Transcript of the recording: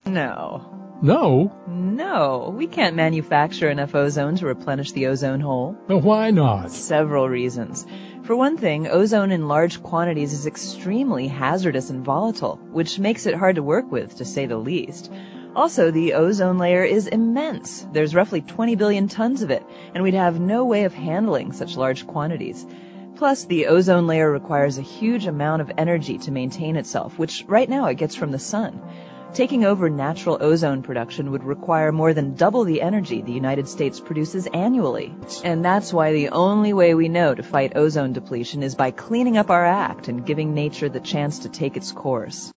No. No? No, we can't manufacture enough ozone to replenish the ozone hole. But why not? Several reasons. For one thing, ozone in large quantities is extremely hazardous and volatile, which makes it hard to work with, to say the least. Also, the ozone layer is immense. There's roughly 20 billion tons of it, and we'd have no way of handling such large quantities. Plus, the ozone layer requires a huge amount of energy to maintain itself, which right now it gets from the sun. Taking over natural ozone production would require more than double the energy the United States produces annually. And that's why the only way we know to fight ozone depletion is by cleaning up our act and giving nature the chance to take its course.